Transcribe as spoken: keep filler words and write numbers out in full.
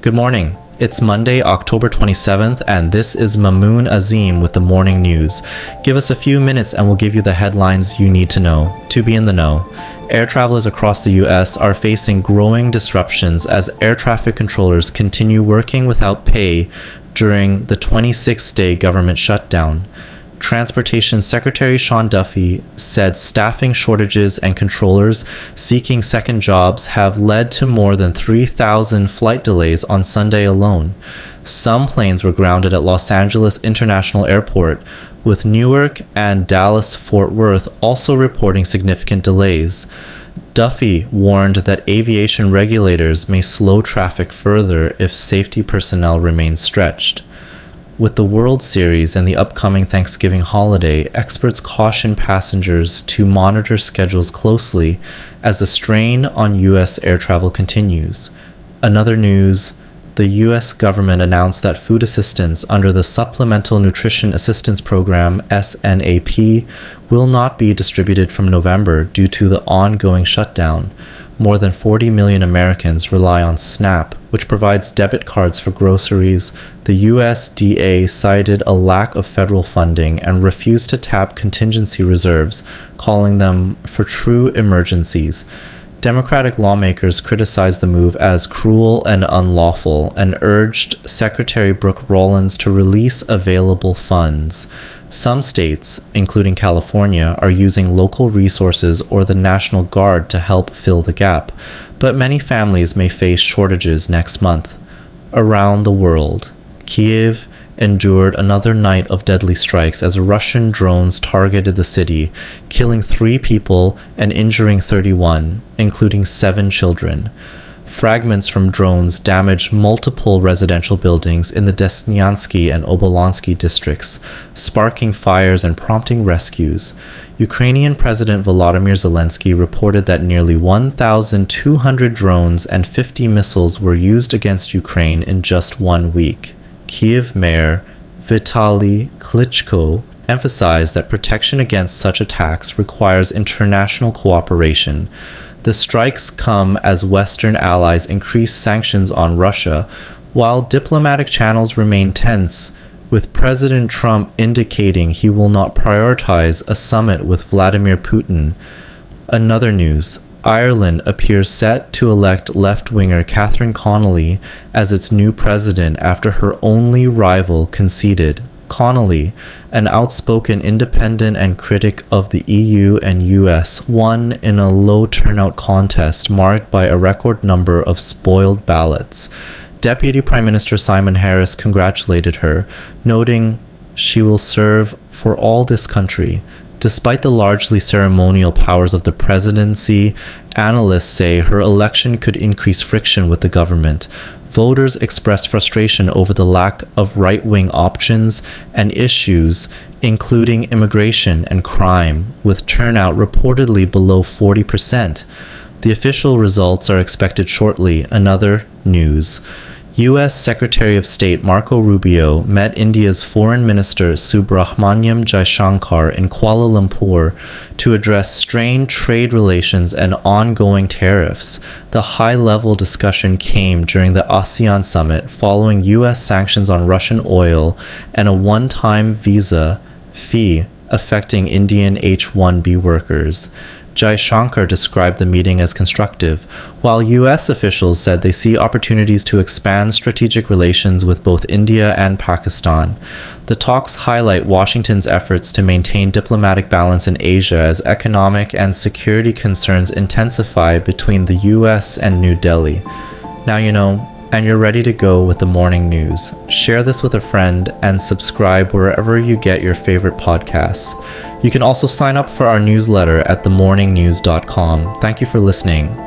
Good morning. It's Monday, October twenty-seventh, and this is Mamoon Azim with the morning news. Give us a few minutes and we'll give you the headlines you need to know to be in the know. Air travelers across the U S are facing growing disruptions as air traffic controllers continue working without pay during the twenty-six day government shutdown. Transportation Secretary Sean Duffy said staffing shortages and controllers seeking second jobs have led to more than three thousand flight delays on Sunday alone. Some planes were grounded at Los Angeles International Airport, with Newark and Dallas-Fort Worth also reporting significant delays. Duffy warned that aviation regulators may slow traffic further if safety personnel remain stretched. With the World Series and the upcoming Thanksgiving holiday, experts caution passengers to monitor schedules closely as the strain on U S air travel continues. Another news, the U S government announced that food assistance under the Supplemental Nutrition Assistance Program, S N A P, will not be distributed from November due to the ongoing shutdown. More than forty million Americans rely on SNAP, which provides debit cards for groceries. The U S D A cited a lack of federal funding and refused to tap contingency reserves, calling them for true emergencies. Democratic lawmakers criticized the move as cruel and unlawful and urged Secretary Brooke Rollins to release available funds. Some states, including California, are using local resources or the National Guard to help fill the gap, but many families may face shortages next month. Around the world, Kyiv endured another night of deadly strikes as Russian drones targeted the city, killing three people and injuring thirty-one, including seven children. Fragments from drones damaged multiple residential buildings in the Desnyansky and Obolonsky districts, sparking fires and prompting rescues. Ukrainian President Volodymyr Zelensky reported that nearly one thousand two hundred drones and fifty missiles were used against Ukraine in just one week. Kyiv Mayor Vitaly Klitschko emphasized that protection against such attacks requires international cooperation. The strikes come as Western allies increase sanctions on Russia, while diplomatic channels remain tense, with President Trump indicating he will not prioritize a summit with Vladimir Putin. Another news, Ireland appears set to elect left-winger Catherine Connolly as its new president after her only rival conceded. Connolly, an outspoken independent and critic of the E U and U S, won in a low turnout contest marked by a record number of spoiled ballots. Deputy Prime Minister Simon Harris congratulated her, noting she will serve for all this country. Despite the largely ceremonial powers of the presidency, analysts say her election could increase friction with the government. Voters expressed frustration over the lack of right-wing options and issues, including immigration and crime, with turnout reportedly below forty percent. The official results are expected shortly. Another news. U S Secretary of State Marco Rubio met India's Foreign Minister Subrahmanyam Jaishankar in Kuala Lumpur to address strained trade relations and ongoing tariffs. The high-level discussion came during the ASEAN summit following U S sanctions on Russian oil and a one-time visa fee affecting Indian H one B workers. Jaishankar described the meeting as constructive, while U S officials said they see opportunities to expand strategic relations with both India and Pakistan. The talks highlight Washington's efforts to maintain diplomatic balance in Asia as economic and security concerns intensify between the U S and New Delhi. Now you know, and you're ready to go with the morning news. Share this with a friend and subscribe wherever you get your favorite podcasts. You can also sign up for our newsletter at the morning news dot com. Thank you for listening.